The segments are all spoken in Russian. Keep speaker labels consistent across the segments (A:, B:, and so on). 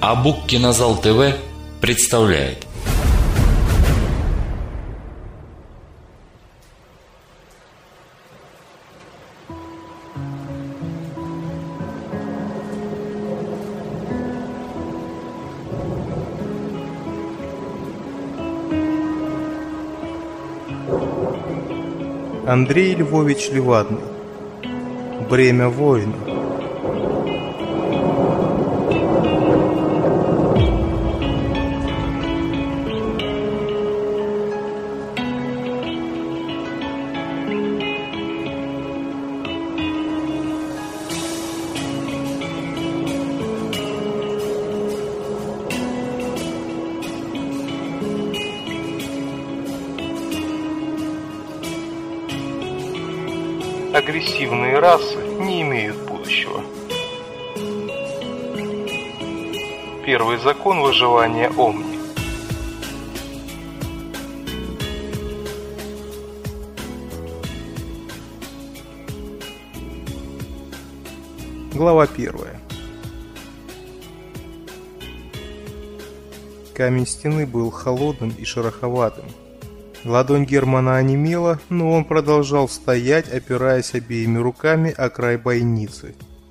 A: Абук Кинозал ТВ представляет.
B: Андрей Львович Левадный. Бремя воина.
C: Агрессивные расы не имеют будущего. Первый закон выживания Омни.
B: Глава 1. Камень стены был холодным и шероховатым. Ладонь Германа онемела, но он продолжал стоять, опираясь обеими руками о край бойницы.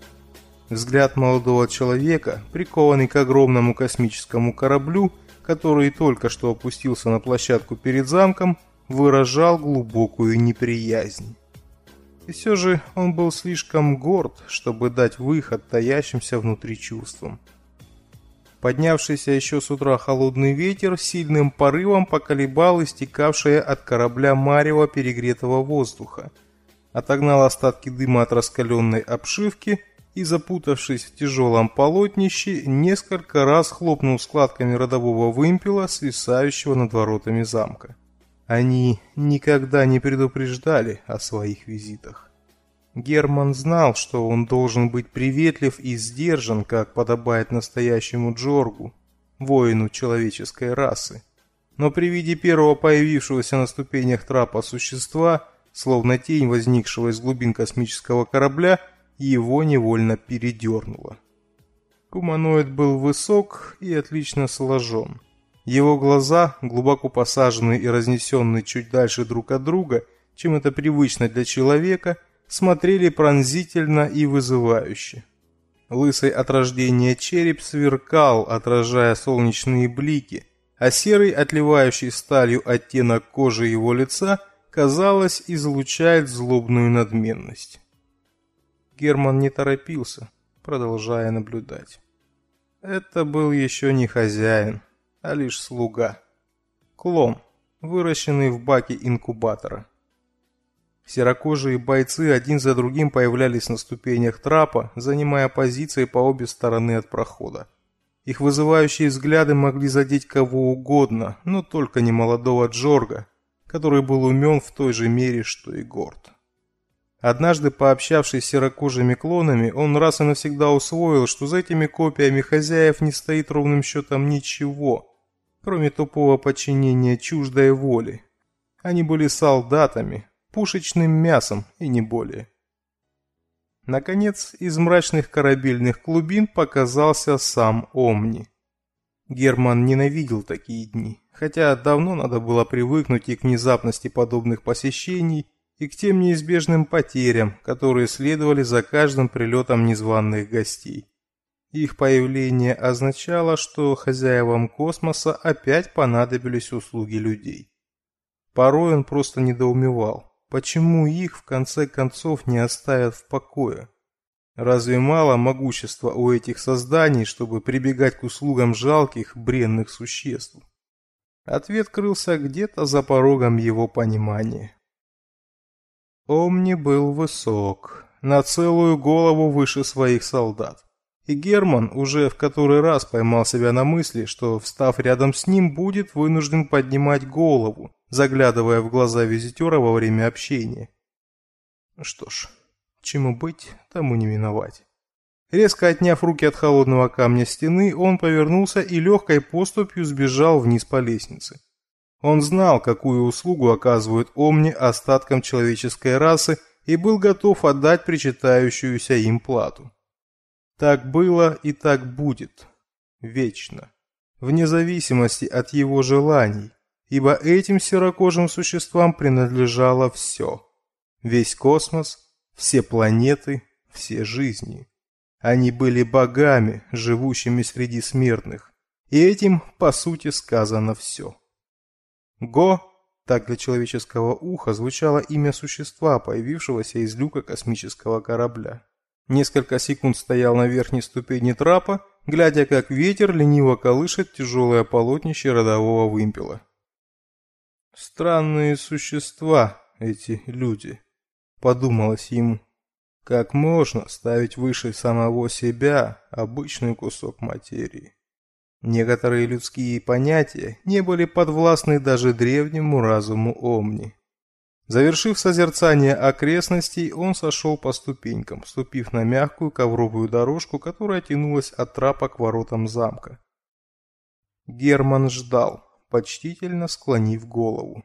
B: Взгляд молодого человека, прикованный к огромному космическому кораблю, который только что опустился на площадку перед замком, выражал глубокую неприязнь. И все же он был слишком горд, чтобы дать выход таящимся внутри чувствам. Поднявшийся еще с утра холодный ветер сильным порывом поколебал истекавшее от корабля марево перегретого воздуха, отогнал остатки дыма от раскаленной обшивки и, запутавшись в тяжелом полотнище, несколько раз хлопнул складками родового вымпела, свисающего над воротами замка. Они никогда не предупреждали о своих визитах. Герман знал, что он должен быть приветлив и сдержан, как подобает настоящему Джоргу, воину человеческой расы. Но при виде первого появившегося на ступенях трапа существа, словно тень возникшего из глубин космического корабля, его невольно передернуло. Гуманоид был высок и отлично сложен. Его глаза, глубоко посаженные и разнесенные чуть дальше друг от друга, чем это привычно для человека, смотрели пронзительно и вызывающе. Лысый от рождения череп сверкал, отражая солнечные блики, а серый, отливающий сталью оттенок кожи его лица, казалось, излучает злобную надменность. Герман не торопился, продолжая наблюдать. Это был еще не хозяин, а лишь слуга. Клон, выращенный в баке инкубатора. Серокожие бойцы один за другим появлялись на ступенях трапа, занимая позиции по обе стороны от прохода. Их вызывающие взгляды могли задеть кого угодно, но только не молодого Джорга, который был умен в той же мере, что и горд. Однажды, пообщавшись с серокожими клонами, он раз и навсегда усвоил, что за этими копиями хозяев не стоит ровным счетом ничего, кроме тупого подчинения чуждой воли. Они были солдатами, пушечным мясом и не более. Наконец, из мрачных корабельных глубин показался сам Омни. Герман ненавидел такие дни, хотя давно надо было привыкнуть и к внезапности подобных посещений, и к тем неизбежным потерям, которые следовали за каждым прилетом незваных гостей. Их появление означало, что хозяевам космоса опять понадобились услуги людей. Порой он просто недоумевал. Почему их, в конце концов, не оставят в покое? Разве мало могущества у этих созданий, чтобы прибегать к услугам жалких, бренных существ? Ответ крылся где-то за порогом его понимания. Омни был высок, на целую голову выше своих солдат. И Герман уже в который раз поймал себя на мысли, что, встав рядом с ним, будет вынужден поднимать голову, заглядывая в глаза визитера во время общения. Что ж, чему быть, тому не миновать. Резко отняв руки от холодного камня стены, он повернулся и легкой поступью сбежал вниз по лестнице. Он знал, какую услугу оказывают Омни остаткам человеческой расы, и был готов отдать причитающуюся им плату. Так было и так будет. вечно, вне зависимости от его желаний, ибо этим серокожим существам принадлежало все. Весь космос, все планеты, все жизни. Они были богами, живущими среди смертных, и этим, по сути, сказано все. Го, так для человеческого уха звучало имя существа, появившегося из люка космического корабля. Несколько секунд стоял на верхней ступени трапа, глядя, как ветер лениво колышет тяжелое полотнище родового вымпела. «Странные существа эти люди», — подумалось ему. «Как можно ставить выше самого себя обычный кусок материи?» Некоторые людские понятия не были подвластны даже древнему разуму Омни. Завершив созерцание окрестностей, он сошел по ступенькам, ступив на мягкую ковровую дорожку, которая тянулась от трапа к воротам замка. Герман ждал, почтительно склонив голову.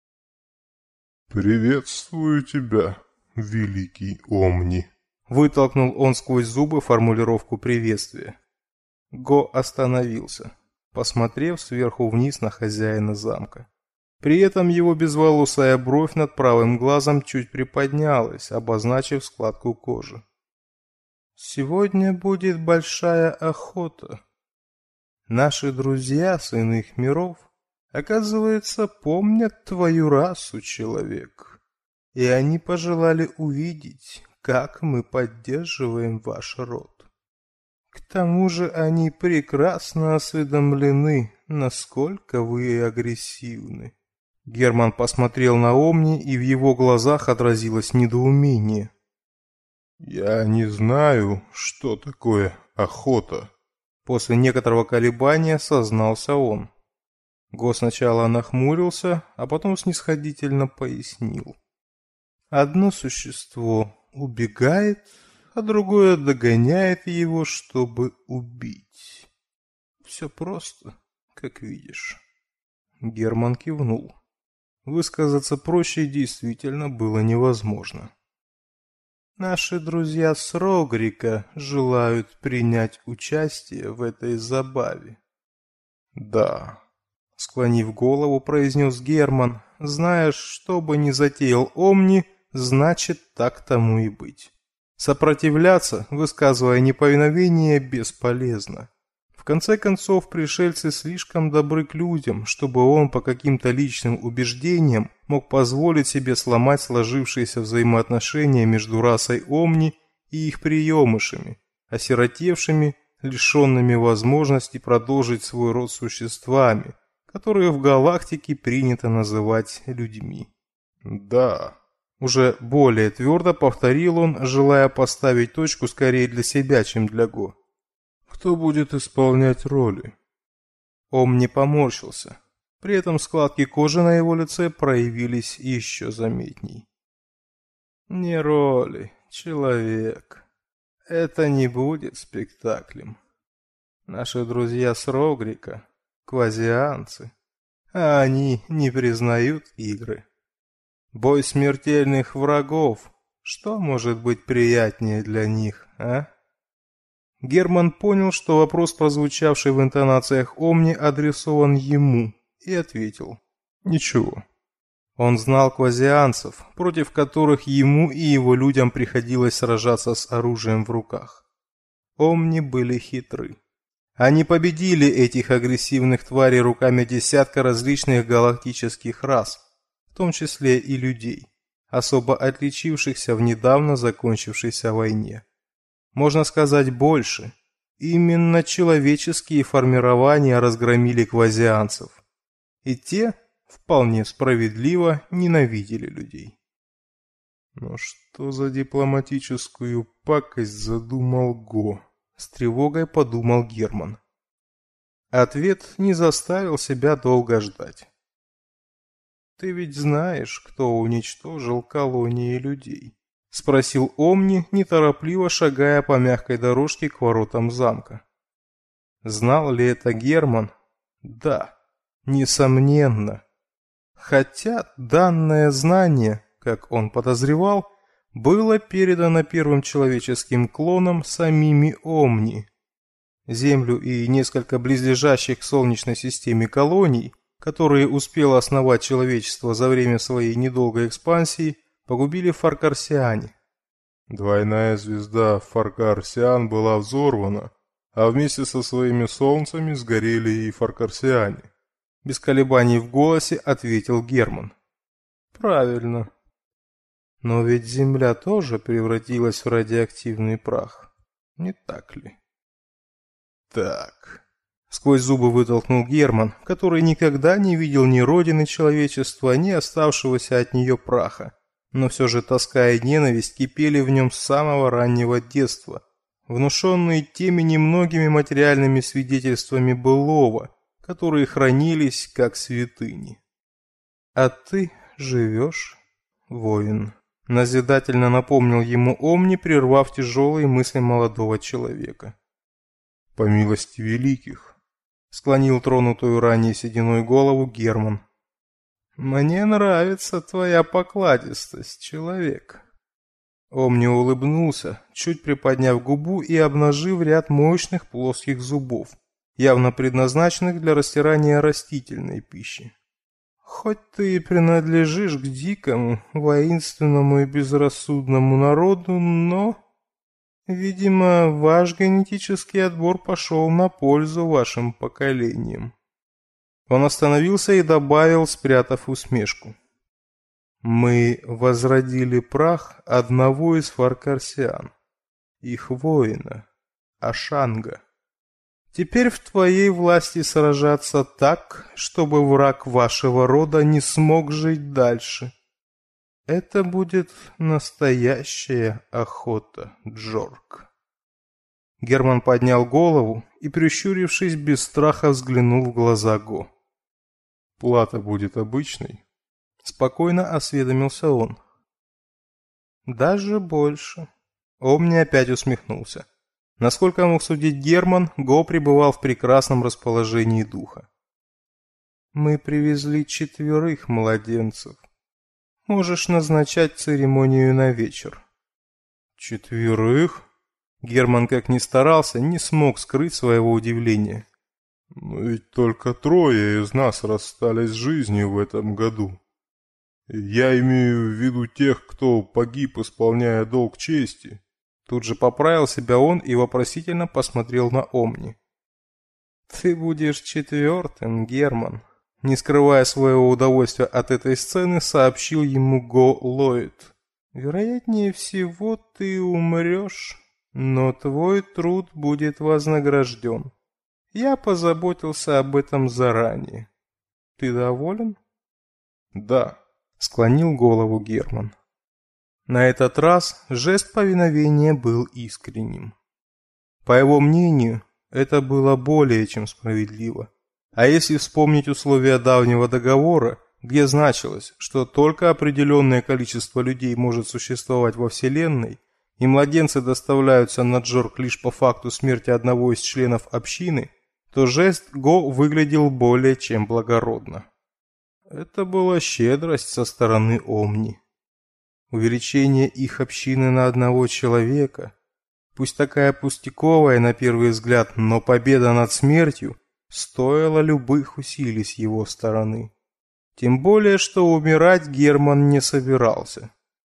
D: «Приветствую тебя, великий Омни!»
B: Вытолкнул он сквозь зубы формулировку приветствия. Го остановился, посмотрев сверху вниз на хозяина замка. При этом его безволосая бровь над правым глазом чуть приподнялась, обозначив складку кожи. «Сегодня будет большая охота. Наши друзья с иных миров, оказывается, помнят твою расу, человек, и они пожелали увидеть, как мы поддерживаем ваш род. К тому же они прекрасно осведомлены, насколько вы агрессивны». Герман посмотрел на Омни, и в его глазах отразилось недоумение.
D: «Я не знаю, что такое охота», —
B: после некоторого колебания сознался он. Го сначала нахмурился, а потом снисходительно пояснил. «Одно существо убегает, а другое догоняет его, чтобы убить. Все просто, как видишь». Герман кивнул. Высказаться проще действительно было невозможно. «Наши друзья с Рогрика желают принять участие в этой забаве».
D: «Да»,
B: — склонив голову, произнес Герман. «Знаешь, что бы ни затеял Омни, значит, так тому и быть. Сопротивляться, высказывая неповиновение, бесполезно. В конце концов, пришельцы слишком добры к людям, чтобы он по каким-то личным убеждениям мог позволить себе сломать сложившиеся взаимоотношения между расой Омни и их приемышами, осиротевшими, лишенными возможности продолжить свой род существами, которые в галактике принято называть людьми».
D: «Да»,
B: — уже более твердо повторил он, желая поставить точку скорее для себя, чем для Го.
D: «Кто будет исполнять роли?»
B: Омни поморщился. При этом складки кожи на его лице проявились еще заметней. «Не роли, человек. Это не будет спектаклем. Наши друзья с Рогрика — квазианцы, а они не признают игры. Бой смертельных врагов. Что может быть приятнее для них, а?» Герман понял, что вопрос, прозвучавший в интонациях Омни, адресован ему, и ответил: «Ничего». Он знал квазианцев, против которых ему и его людям приходилось сражаться с оружием в руках. Омни были хитры. Они победили этих агрессивных тварей руками десятка различных галактических рас, в том числе и людей, особо отличившихся в недавно закончившейся войне. Можно сказать больше. Именно человеческие формирования разгромили квазианцев. И те, вполне справедливо, ненавидели людей.
D: «Но что за дипломатическую пакость задумал Го?»
B: — с тревогой подумал Герман. Ответ не заставил себя долго ждать. «Ты ведь знаешь, кто уничтожил колонии людей?» — спросил Омни, неторопливо шагая по мягкой дорожке к воротам замка. Знал ли это Герман? Да, несомненно. Хотя данное знание, как он подозревал, было передано первым человеческим клонам самими Омни. Землю и несколько близлежащих к Солнечной системе колоний, которые успело основать человечество за время своей недолгой экспансии, погубили фаркарсиане.
D: Двойная звезда Фаркарсиан была взорвана, а вместе со своими солнцами сгорели и фаркарсиане.
B: Без колебаний в голосе ответил Герман. Правильно. Но ведь Земля тоже превратилась в радиоактивный прах, не так ли?
D: Так.
B: Сквозь зубы вытолкнул Герман, который никогда не видел ни родины человечества, ни оставшегося от нее праха. Но все же тоска и ненависть кипели в нем с самого раннего детства, внушенные теми немногими материальными свидетельствами былого, которые хранились как святыни. «А ты живешь, воин», — назидательно напомнил ему Омни, прервав тяжелые мысли молодого человека.
D: «По милости великих»,
B: — склонил тронутую ранее сединой голову Герман. «Мне нравится твоя покладистость, человек». Омни улыбнулся, чуть приподняв губу и обнажив ряд мощных плоских зубов, явно предназначенных для растирания растительной пищи. «Хоть ты и принадлежишь к дикому, воинственному и безрассудному народу, но, видимо, ваш генетический отбор пошел на пользу вашим поколениям». Он остановился и добавил, спрятав усмешку. «Мы возродили прах одного из фаркарсиан, их воина, Ашанга. Теперь в твоей власти сражаться так, чтобы враг вашего рода не смог жить дальше. Это будет настоящая охота, Джорк». Герман поднял голову и, прищурившись, без страха взглянул в глаза Го.
D: «Плата будет обычной?»
B: — спокойно осведомился он. «Даже больше». Омни опять усмехнулся. Насколько мог судить Герман, Го пребывал в прекрасном расположении духа. «Мы привезли 4 младенцев. Можешь назначать церемонию на вечер».
D: 4?
B: Герман, как ни старался, не смог скрыть своего удивления.
D: «Но ведь только 3 из нас расстались с жизнью в этом году. Я имею в виду тех, кто погиб, исполняя долг чести».
B: Тут же поправил себя он и вопросительно посмотрел на Омни. «Ты будешь 4-м, Герман», — не скрывая своего удовольствия от этой сцены, сообщил ему Го Ллойд. «Вероятнее всего ты умрешь, но твой труд будет вознагражден. Я позаботился об этом заранее. Ты доволен?»
D: «Да»,
B: — склонил голову Герман. На этот раз жест повиновения был искренним. По его мнению, это было более чем справедливо. А если вспомнить условия давнего договора, где значилось, что только определенное количество людей может существовать во Вселенной, и младенцы доставляются на Джорк лишь по факту смерти одного из членов общины, то жест Го выглядел более чем благородно. Это была щедрость со стороны Омни. Увеличение их общины на одного человека, пусть такая пустяковая на первый взгляд, но победа над смертью стоила любых усилий с его стороны. Тем более, что умирать Герман не собирался.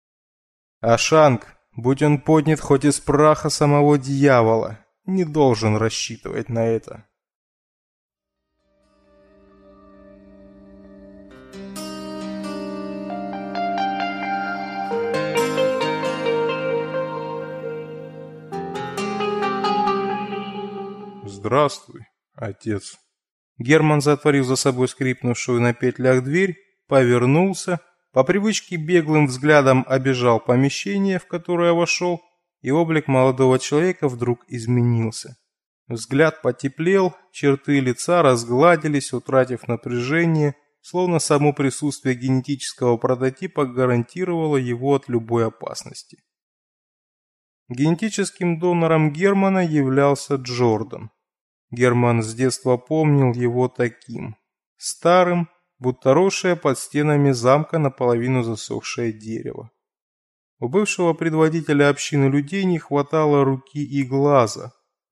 B: Ашанг, будь он поднят хоть из праха самого дьявола, не должен рассчитывать на это.
D: «Здравствуй, отец».
B: Герман затворил за собой скрипнувшую на петлях дверь, повернулся, по привычке беглым взглядом обежал помещение, в которое вошел, и облик молодого человека вдруг изменился. Взгляд потеплел, черты лица разгладились, утратив напряжение, словно само присутствие генетического прототипа гарантировало его от любой опасности. Генетическим донором Германа являлся Джордан. Герман с детства помнил его таким: старым, будто росшее под стенами замка наполовину засохшее дерево. У бывшего предводителя общины людей не хватало руки и глаза,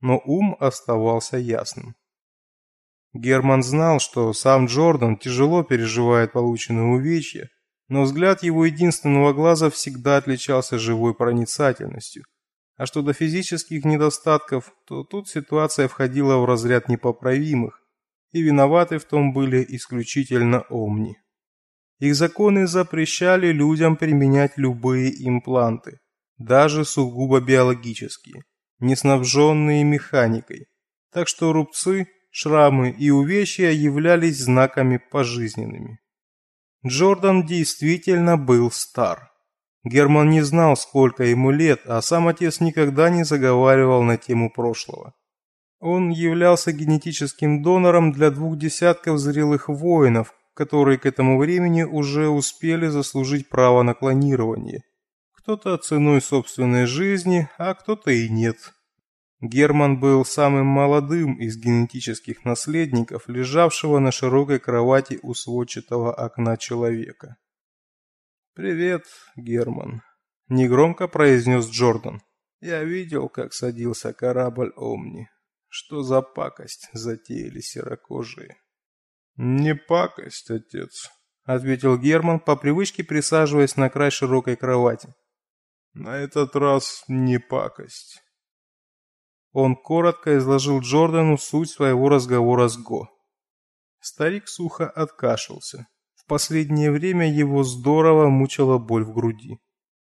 B: но ум оставался ясным. Герман знал, что сам Джордан тяжело переживает полученные увечья, но взгляд его единственного глаза всегда отличался живой проницательностью. А что до физических недостатков, то тут ситуация входила в разряд непоправимых, и виноваты в том были исключительно Омни. Их законы запрещали людям применять любые импланты, даже сугубо биологические, не снабженные механикой, так что рубцы, шрамы и увечья являлись знаками пожизненными. Джордан действительно был стар. Герман не знал, сколько ему лет, а сам отец никогда не заговаривал на тему прошлого. Он являлся генетическим донором для 2 десятков зрелых воинов, которые к этому времени уже успели заслужить право на клонирование. Кто-то ценой собственной жизни, а кто-то и нет. Герман был самым молодым из генетических наследников, лежавшего на широкой кровати у сводчатого окна человека. «Привет, Герман», — негромко произнес Джордан. «Я видел, как садился корабль Омни. Что за пакость затеяли серокожие?» «Не пакость, отец», — ответил Герман, по привычке присаживаясь на край широкой кровати. «На этот раз не пакость». Он коротко изложил Джордану суть своего разговора с Го. Старик сухо откашлялся. В последнее время его здорово мучила боль в груди.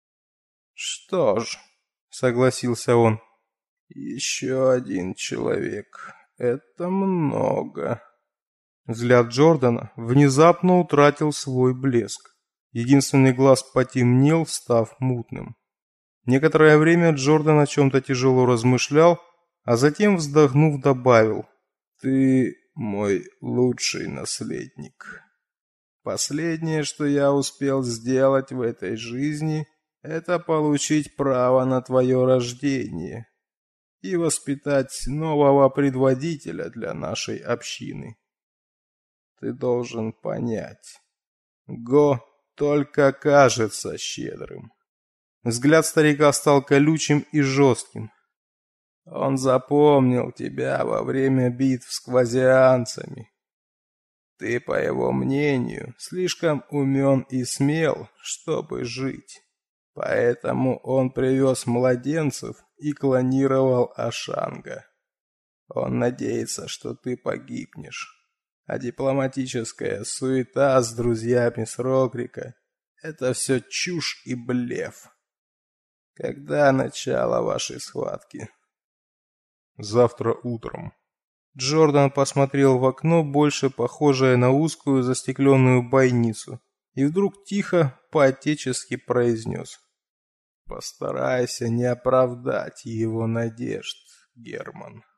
B: «Что ж», — согласился он, — «еще один человек. Это много». Взгляд Джордана внезапно утратил свой блеск. Единственный глаз потемнел, став мутным. Некоторое время Джордан о чем-то тяжело размышлял, а затем, вздохнув, добавил: «Ты мой лучший наследник. Последнее, что я успел сделать в этой жизни, это получить право на твое рождение и воспитать нового предводителя для нашей общины. Ты должен понять, Го только кажется щедрым». Взгляд старика стал колючим и жестким. «Он запомнил тебя во время битв с квазианцами. Ты, по его мнению, слишком умен и смел, чтобы жить. Поэтому он привез младенцев и клонировал Ашанга. Он надеется, что ты погибнешь. А дипломатическая суета с друзьями с Рокрика — это все чушь и блеф. Когда начало вашей схватки?»
D: «Завтра утром».
B: Джордан посмотрел в окно, больше похожее на узкую застекленную бойницу, и вдруг тихо, по-отечески произнес: «Постарайся не оправдать его надежд, Герман».